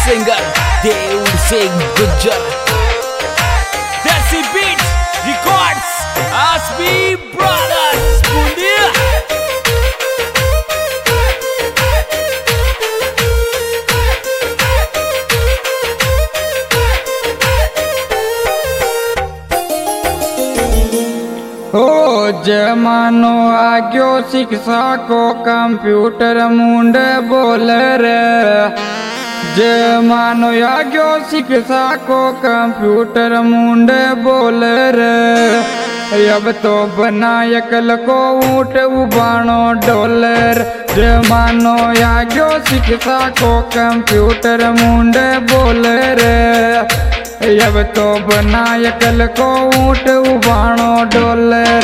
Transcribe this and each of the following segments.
singer Dev Singh Gujjar. Desi Beat Records Asbi Brothers Bundia. जमानो आग्यो शिक्षा को computer मुंड बोले रे। जमानो आग्यो शिक्षा को कंप्यूटर मुंड बोले रे। अब तो बनायकल को ऊँट उबाणो डॉलर। जमानो आग्यो शिक्षा को कंप्यूटर मुंड बोले रे। अब तो बनायकल को ऊँट उबाणो डॉलर।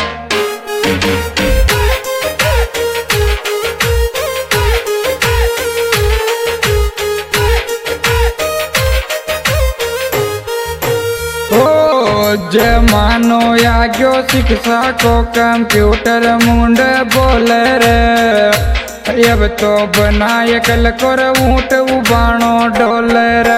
जमानो आग्यो शिक्षा को कंप्यूटर मुंड बोले रे। अब तो बनायकल को ऊँट उबाणो डॉलर।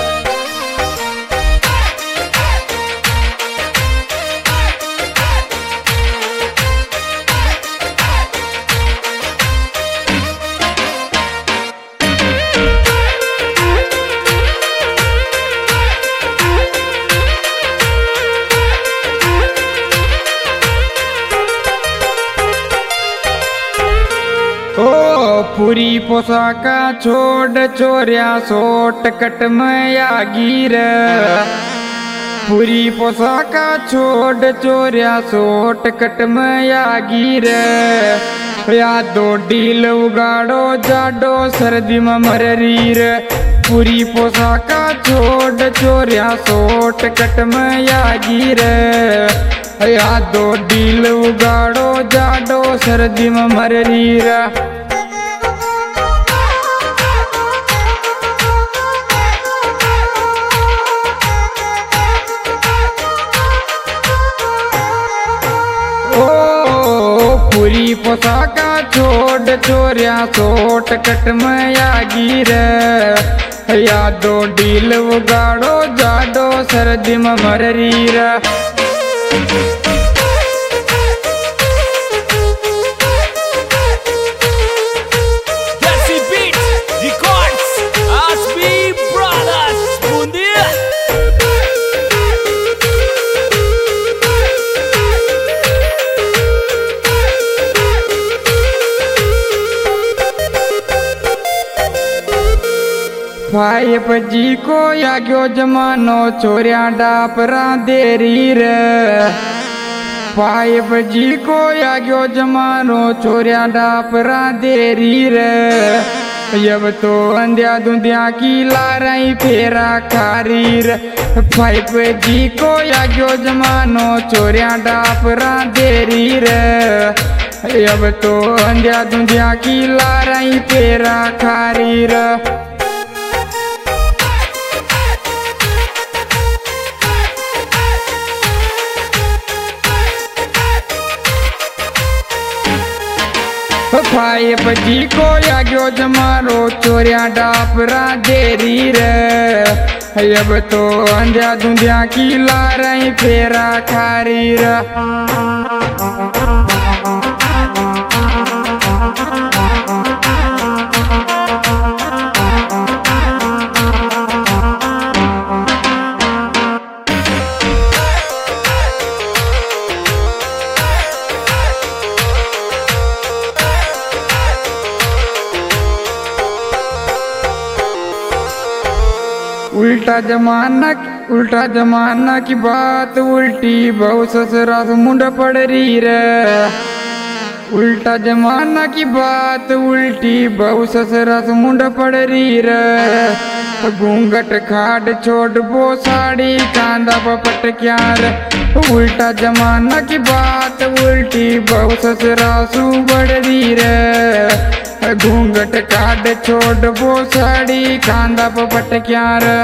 पूरी पोशाका छोड़ चोरिया सोट कट में आगी रे। पूरी पोशाका छोड़ चोरिया सोट कट में आगी रे। या दो डील उगाड़ो जाडो सर्दी में मररी रे। पूरी पोशाका छोड़ चोरिया सोट कट में आगी रे। या दो डील उगाड़ो जाडो सर्दी में मररी रे। पूरी पोशाका छोड़ चोरिया सोट कट में आगी रे। या दो डील उगाड़ो जाडो सर्दी में मररी रे। Desi Beat Records Asbi Brothers Bundia. Five G को आग्यो जमानो चोरिया डापरा देरी रे। 5G को आग्यो जमानो चोरिया डापरा देरी रे। अब तो अंधिया धुंधिया की लाराई फेरा खारी रे। 5G को आग्यो जमानो चोरिया डापरा देरी रे। अब तो अंधिया धुंधिया की लाराई फेरा खारी रे। फाइव जी को आग्यो जमानो चोरिया डापरा देरी रे। अब तो अंधिया धुंधिया की लाराई फेरा खारी रे। उल्टा जमाना की बात उल्टी बहु ससुरा मुंड पड़ रही रे। उल्टा जमाना की बात उल्टी बहु ससुरा मुंड पड़ रही रे। घूंघट खाड़ छोड़ बो साड़ी कांदा पपट क्या रे। उल्टा जमाना की बात उल्टी बहु ससुरा बढ़ रही रे। घूंघट काड़ छोड़ बो साड़ी कांदा पपट क्या रे।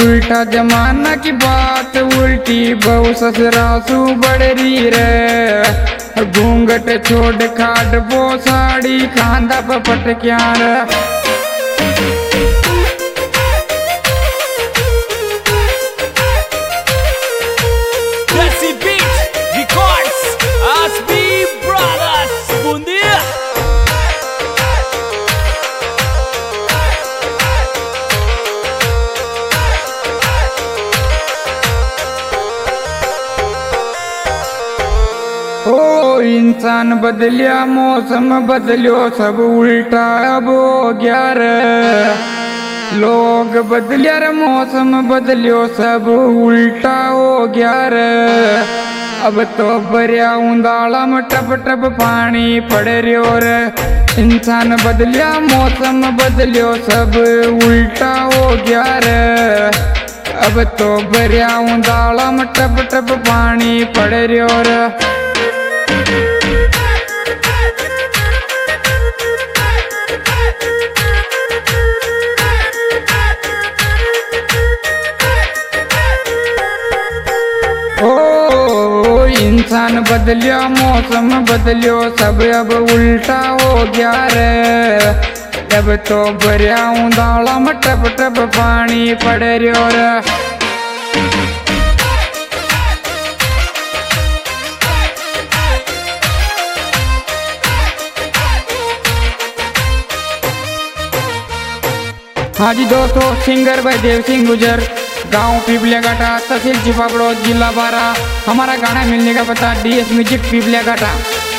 उल्टा जमाना की बात उल्टी बहु ससुरासू बढ़ रही रे। घूंघट छोड़ खाट वो साड़ी खांदा पपट क्या रे। Desi Beat Records Asbi Brothers Bundia. ओ इंसान बदलिया मौसम बदलियो सब उल्टा अब हो गया रे। लोग बदलिया रे मौसम बदलियो सब उल्टा हो गया रे। अब तो भरिया उंदाला में टप टप पानी पड़ रहो रे। इंसान बदलिया मौसम बदलियो सब उल्टा हो गया रे। अब तो भरिया उंदाला में टप टप पानी पड़ रहो रे। ओ इंसान बदलिया मौसम बदलियो सब अब उल्टा हो गया रे। अब तो भरिया उंदाला में टप टप पानी पड़ रहो रे। हाँ जी दोस्तों, सिंगर भाई देव सिंह गुजर, गांव पीपलिया घाटा, तहसील चिपापड़ो, जिला बारा। हमारा गाना मिलने का पता DS म्यूजिक पीपलिया घाटा।